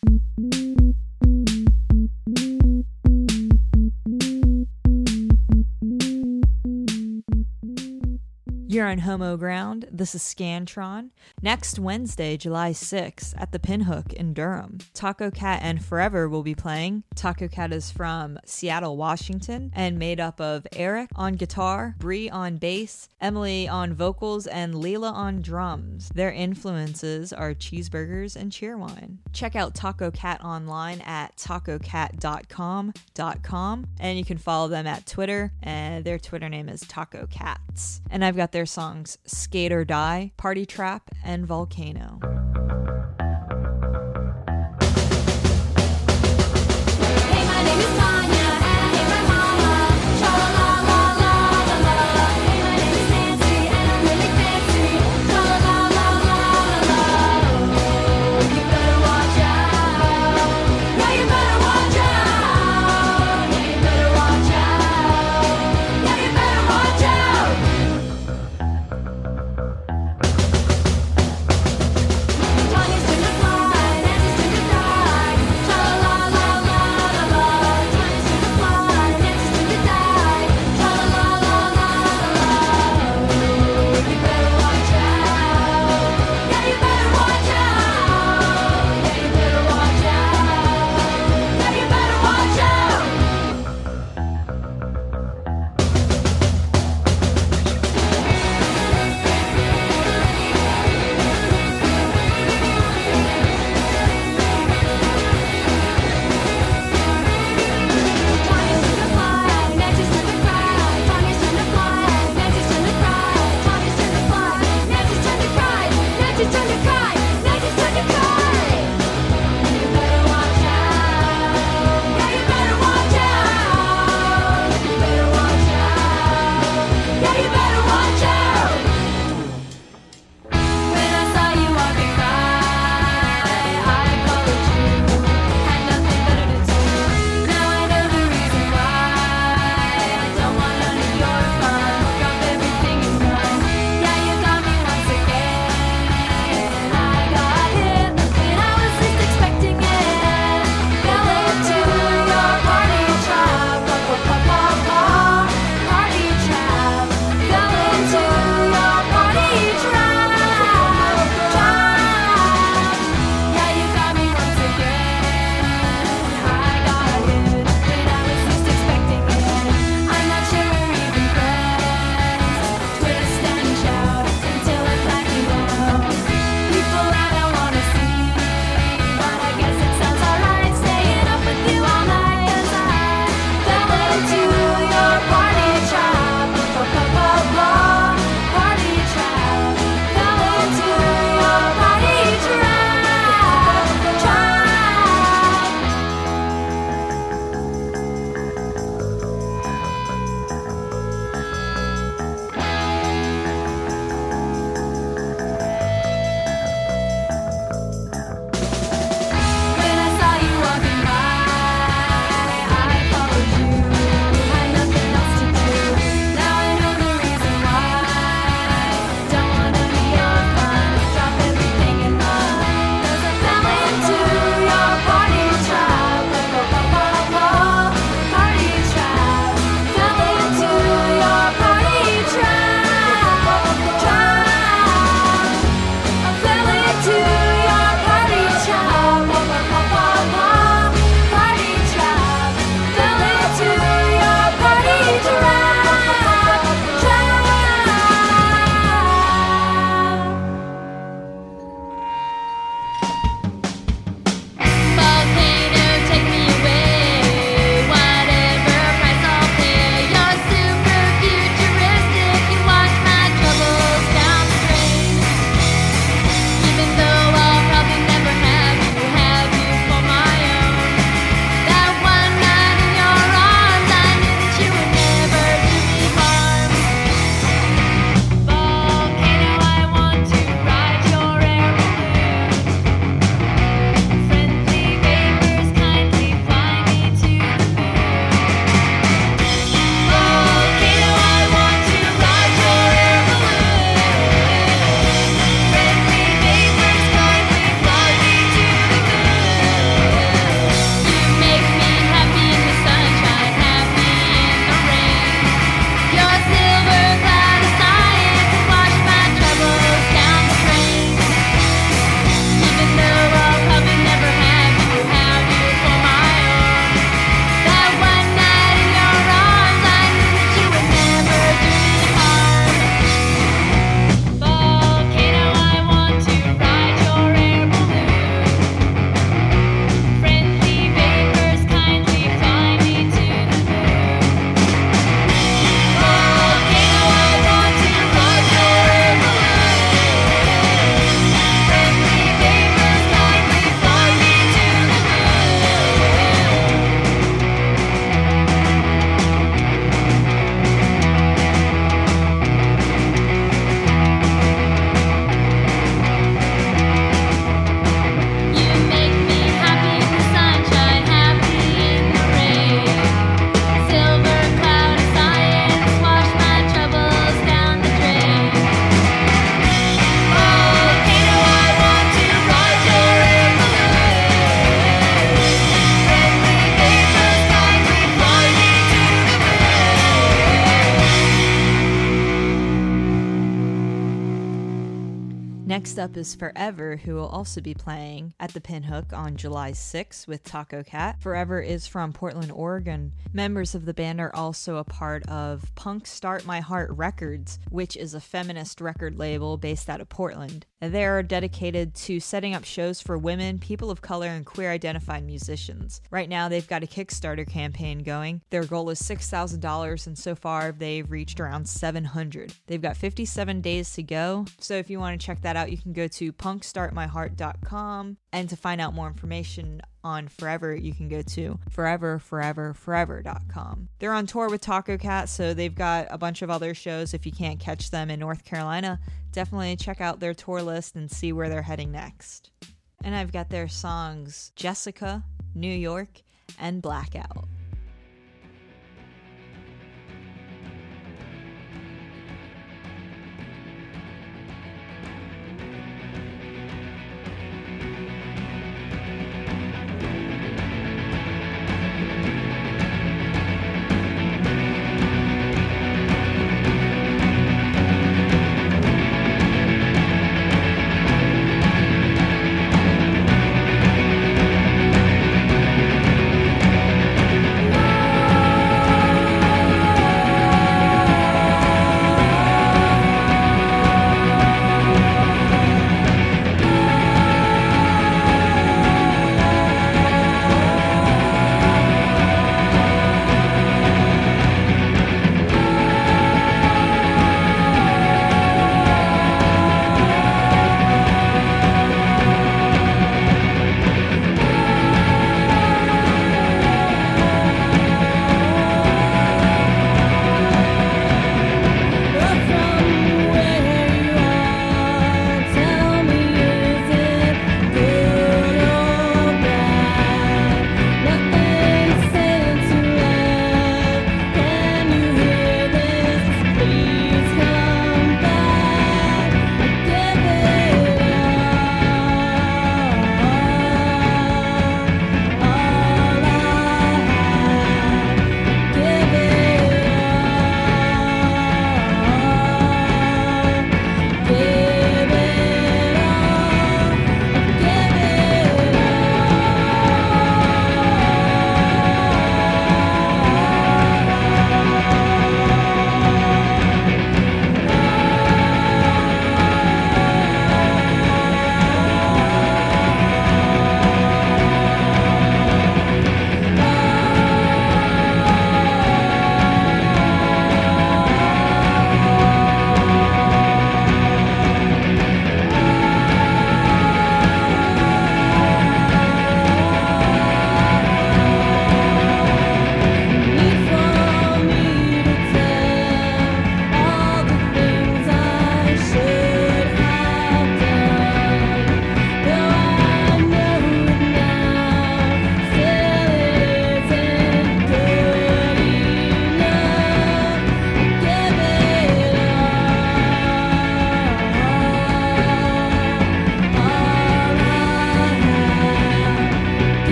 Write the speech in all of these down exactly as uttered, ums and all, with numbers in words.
You're on Homo Ground. This is Scantron. Next Wednesday, July sixth, at the Pinhook in Durham, Taco Cat and Forever will be playing. Taco Cat is from Seattle, Washington, and made up of Eric on guitar, Bree on bass, Emily on vocals, and Leela on drums. Their influences are cheeseburgers and cheerwine. Check out Taco Cat online at taco cat dot com dot com, and you can follow them at Twitter, and their Twitter name is Taco Cats. And I've got their songs Skate or Die, Party Trap, and Volcano. Hey, my name is Tanya, and I hate my mama. Cha la la la la la. Hey, my name is Nancy, and I'm really fancy. Cha la la la la la. You better watch out. Yeah, you better watch out. Yeah, you better watch out. Yeah, you better watch out. Next up is Forever, who will also be playing at the Pinhook on July sixth with Taco Cat. Forever is from Portland, Oregon. Members of the band are also a part of Punk Start My Heart Records, which is a feminist record label based out of Portland. They are dedicated to setting up shows for women, people of color, and queer-identified musicians. Right now, they've got a Kickstarter campaign going. Their goal is six thousand dollars, and so far, they've reached around seven hundred dollars. They've got fifty-seven days to go, so if you want to check that out, you can go to punk start my heart dot com, and to find out more information on Forever, you can go to forever forever forever dot com. They're on tour with Taco Cat, so they've got a bunch of other shows. If you can't catch them in North Carolina, definitely check out their tour list and see where they're heading next. And I've got their songs Jessica, New York, and Blackout.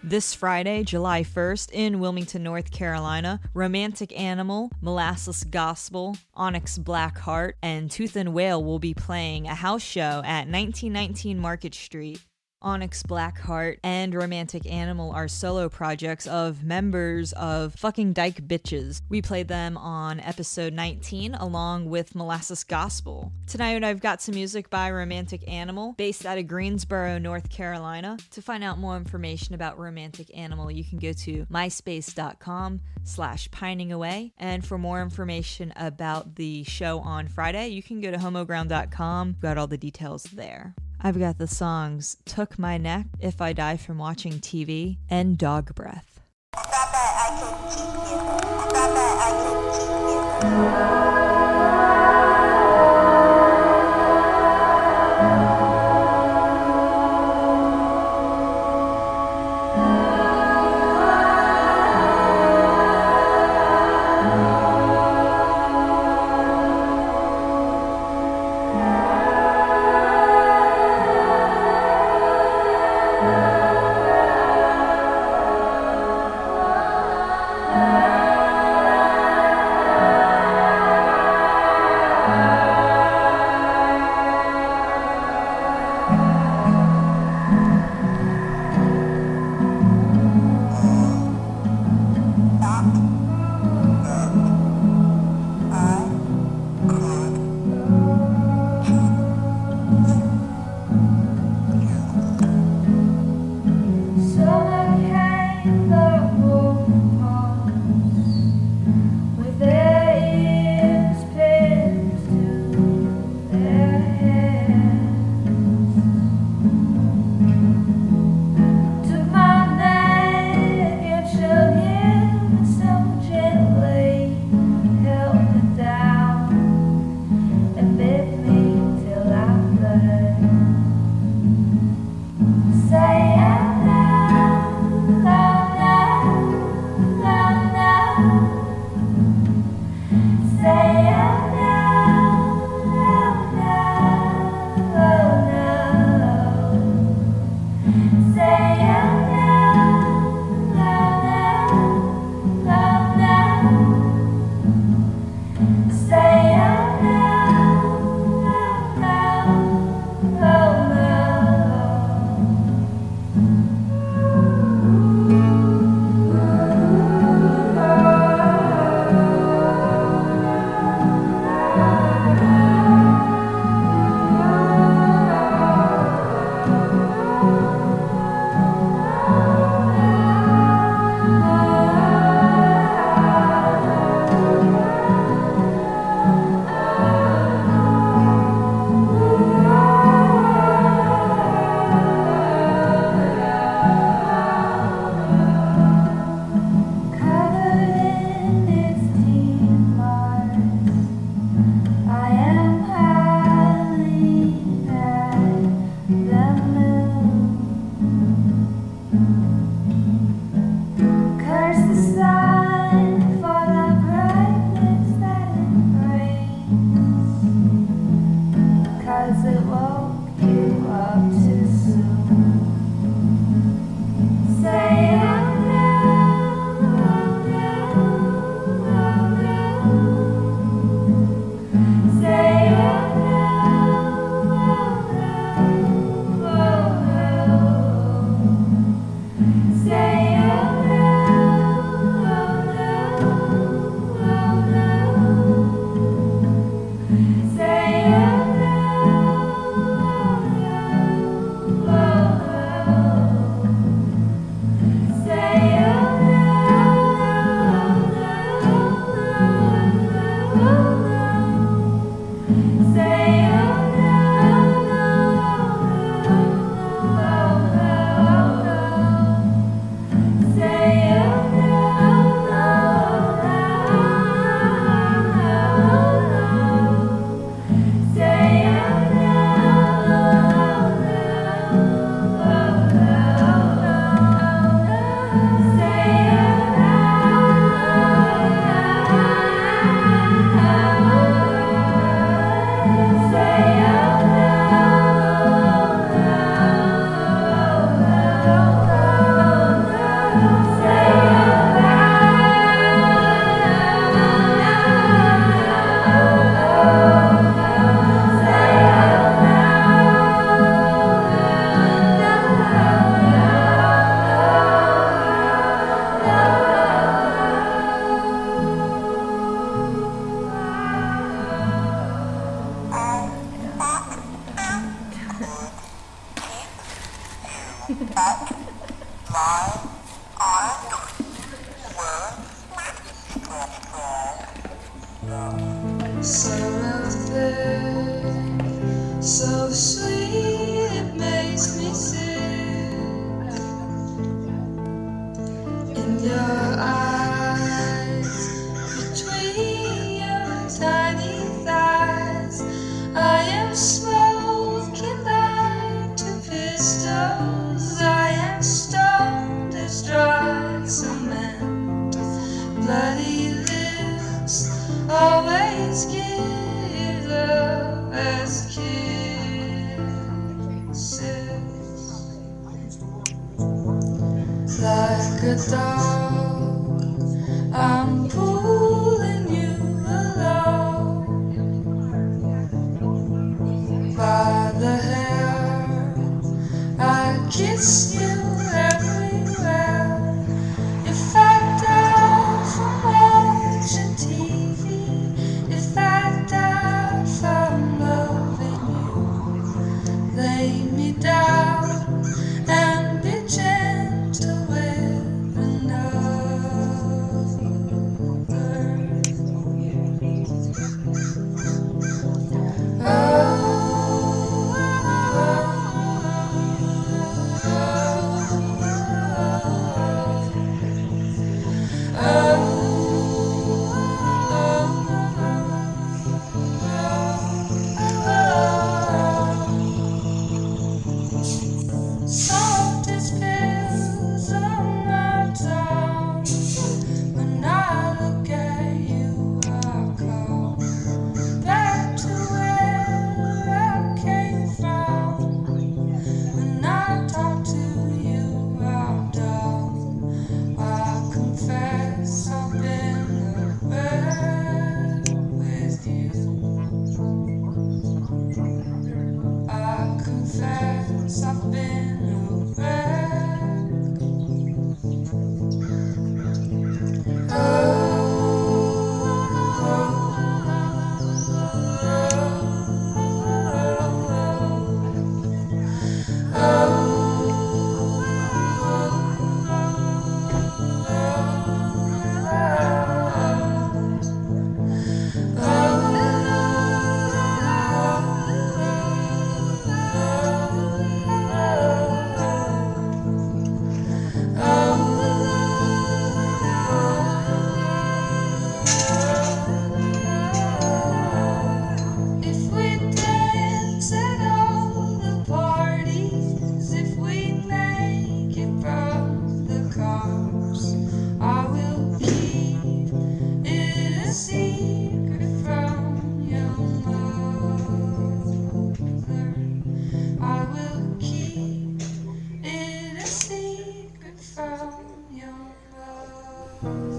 This Friday, July first, in Wilmington, North Carolina, Romantic Animal, Molasses Gospel, Onyx Blackheart, and Tooth and Whale will be playing a house show at nineteen nineteen Market Street. Onyx Blackheart and Romantic Animal are solo projects of members of Fucking Dyke Bitches. We played them on episode nineteen along with Molasses Gospel. Tonight I've got some music by Romantic Animal based out of Greensboro, North Carolina. To find out more information about Romantic Animal, you can go to myspace.com slash pining away. And for more information about the show on Friday, you can go to homoground dot com. We've got all the details there. I've got the songs Took My Neck, If I Die From Watching T V, and Dog Breath. Stop it, I can keep you. Stop it, I can keep you. My arms were Something so sweet it makes me sick. In your eyes, between your tiny thighs, I am smoking like two pistols. I am stoned as dry cement. Bloody lips always give up as kisses. Like a dog, I'm pulling you along by the hair. I kiss you everywhere. If I die from watching T V, if I die from loving you, lay me down and be gentle with another. Soft as pills on my tongue. When I look at you, I come back to where I came from. When I talk to you, I'm dumb. I confess I've been away with you. I confess I've been away. If we dance at all the parties, if we make it from the cars, I will keep it a secret from your mother. I will keep it a secret from your mother.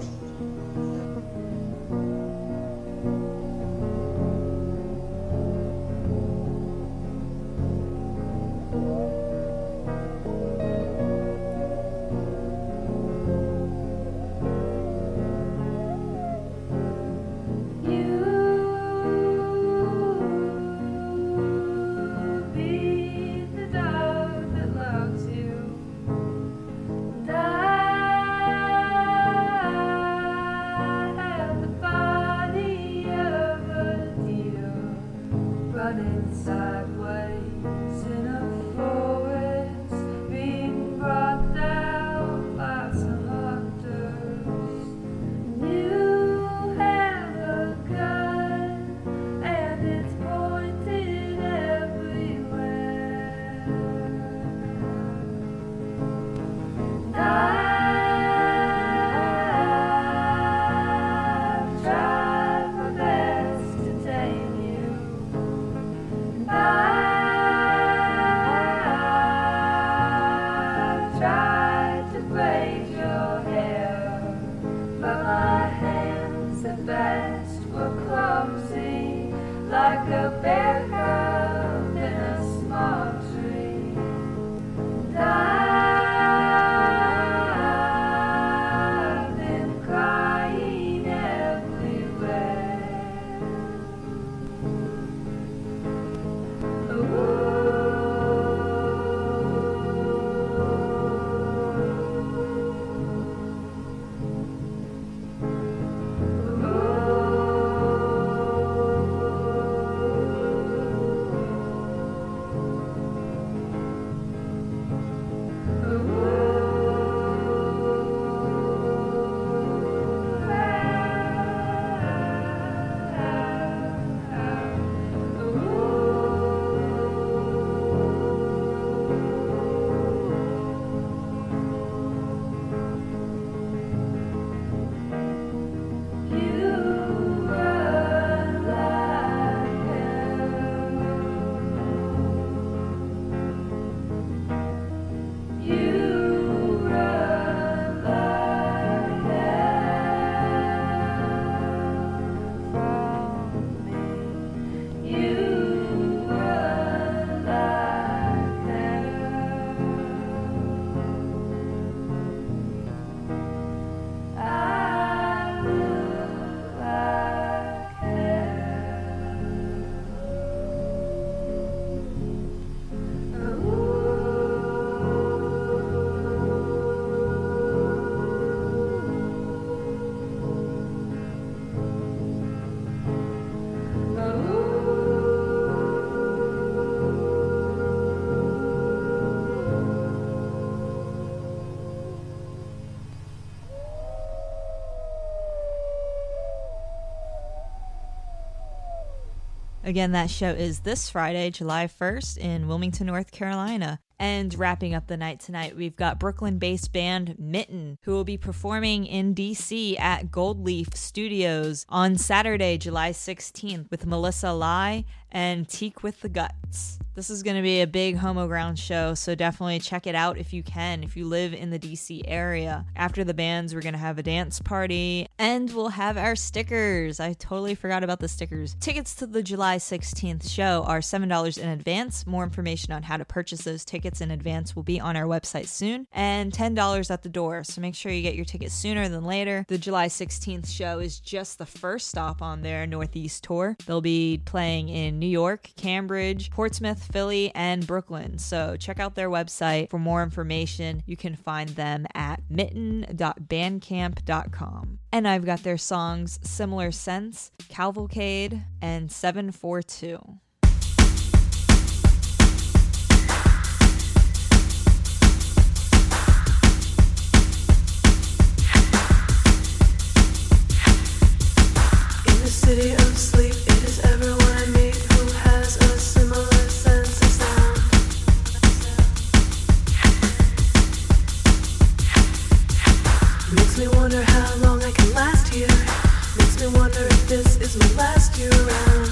You be the dog that loves you, and I have the body of a deer running sideways in a forest, being brought down by some hunters. You have a gun, and it's pointed everywhere. I've tried my best to tame you. I've tried to braid your hair, but my hands at best were clumsy, like a bear cub in a small tree. And I've been crying everywhere. Ooh. Again, that show is this Friday, July first in Wilmington, North Carolina. And wrapping up the night tonight, we've got Brooklyn-based band Mitten, who will be performing in D C at Gold Leaf Studios on Saturday, July sixteenth, with Melissa Lai and Teak with the Guts. This is going to be a big Homo Ground show, so definitely check it out if you can, if you live in the D C area. After the bands, we're going to have a dance party, and we'll have our stickers. I totally forgot about the stickers. Tickets to the July sixteenth show are seven dollars in advance. More information on how to purchase those tickets in advance will be on our website soon, and ten dollars at the door, so make sure you get your tickets sooner than later. The July sixteenth show is just the first stop on their Northeast tour. They'll be playing in New York, Cambridge, Portsmouth, Philly, and Brooklyn, so check out their website for more information. You can find them at mitten dot bandcamp dot com. And I've got their songs Similar Sense, Cavalcade, and seven four two. City of sleep, it is everyone I meet who has a similar sense of sound. Makes me wonder how long I can last here. Makes me wonder if this is my last year around.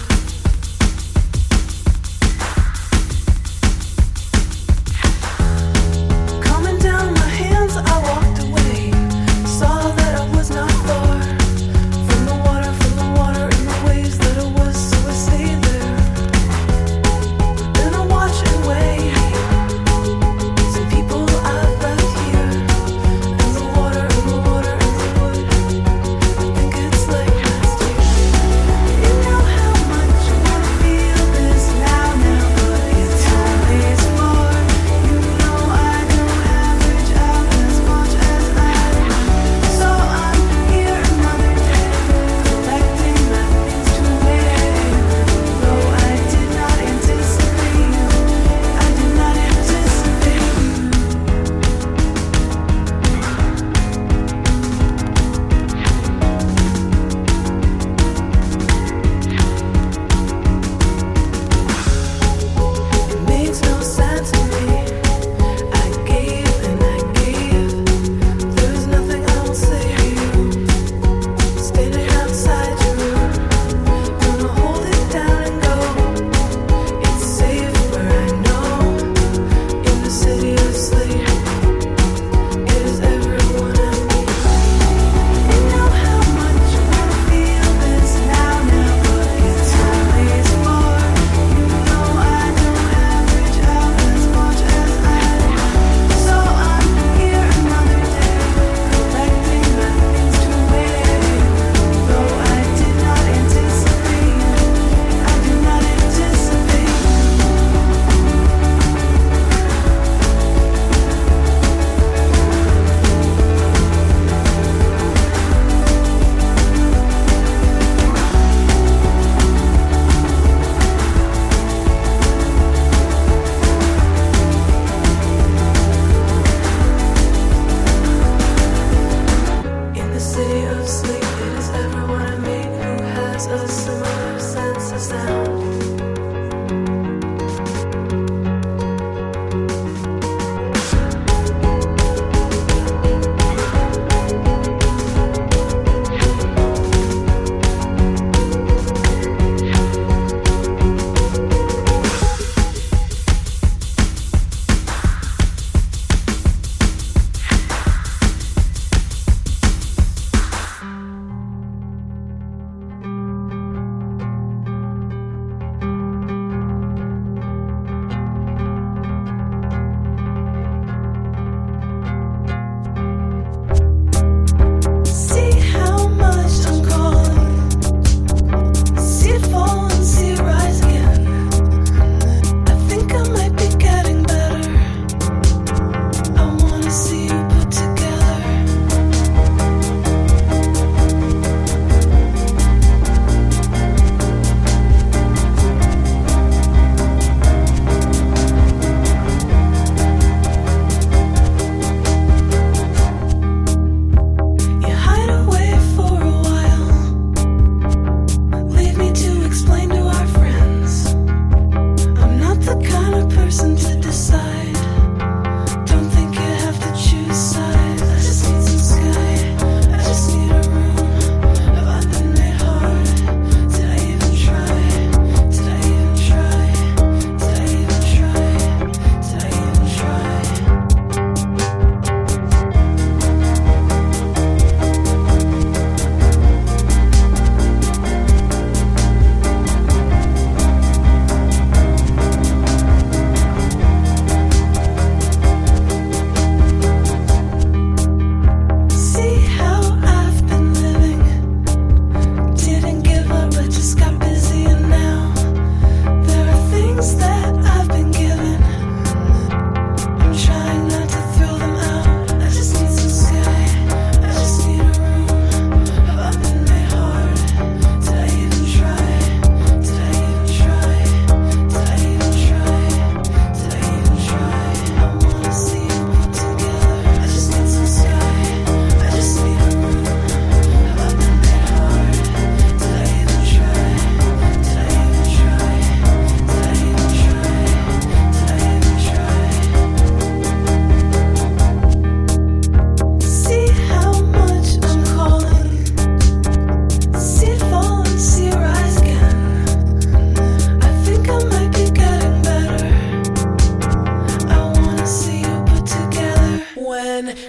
Calming down my hands, I walked away. Saw that I was not far. My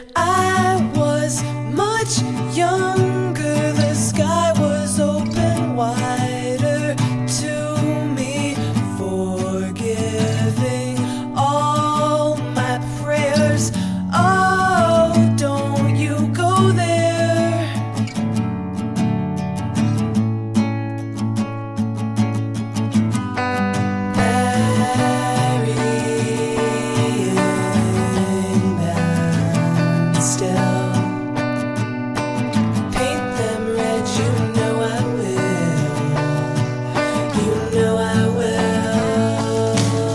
I was much younger, the sky was open wider to me, forgiving all my prayers. Oh, don't you go there. Burying them still. Paint them red, you know I will. You know I will.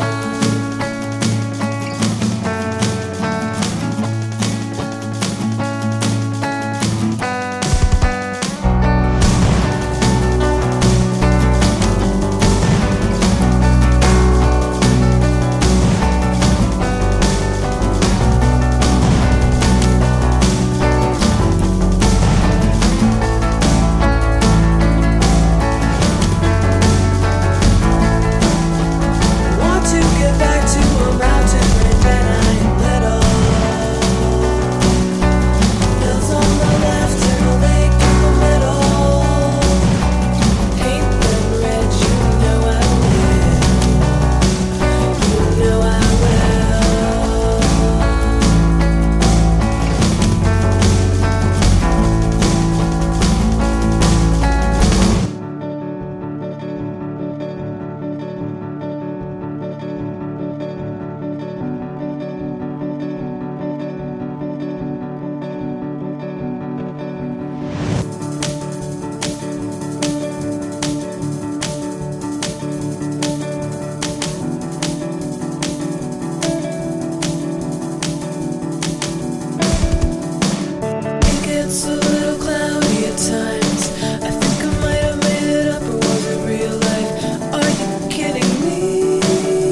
Want to get back to a mountain range and I am little. Hills on the left and a lake in the middle. Paint them red, you know I will. You know I will. It gets a little cloudy at times. I think I might have made it up, or was it real life? Are you kidding me?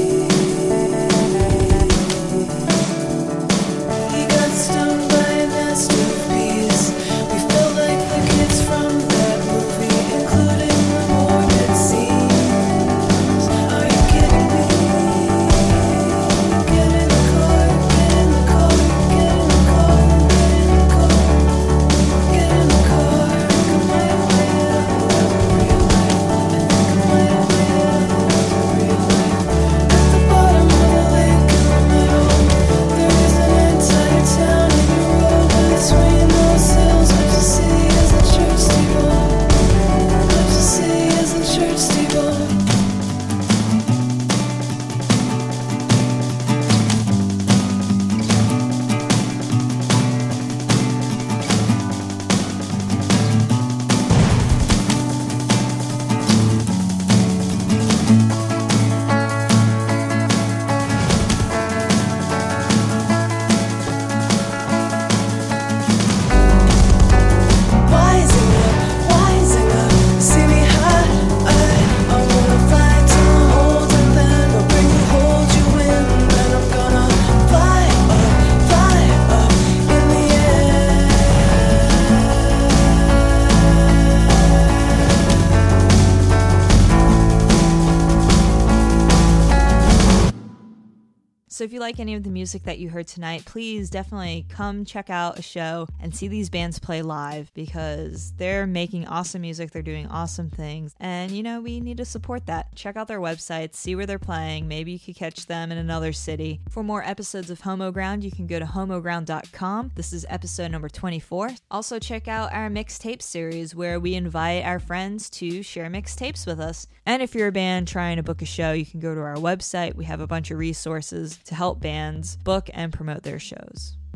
He got stung by a nest of bees. We felt like the kids from that movie, including the morbid scenes. Are you kidding me? Get in the car, get in the car, get in the car, get in the car. Get in the car. I think I might have made it up, or was it real life? I think I might have made it up, or was it real life? At the bottom of the lake in the middle, there is an entire town in a row between those hills. What you see is a church steeple. What you see is a church steeple. Wising up, wising up, see me high. I, I wanna fly till I'm old, and then I'll bring you, hold you in, then I'm gonna fly up, fly up in the air. So if you like any of the music that you heard tonight, please definitely come check out a show and see these bands play live, because they're making awesome music, they're doing awesome things, and you know, we need to support that. Check out their websites, see where they're playing, maybe you could catch them in another city. For more episodes of Homo Ground, you can go to homo ground dot com. This is episode number twenty-four. Also check out our mixtape series, where we invite our friends to share mixtapes with us. And if you're a band trying to book a show, you can go to our website. We have a bunch of resources to help bands book and promote their shows.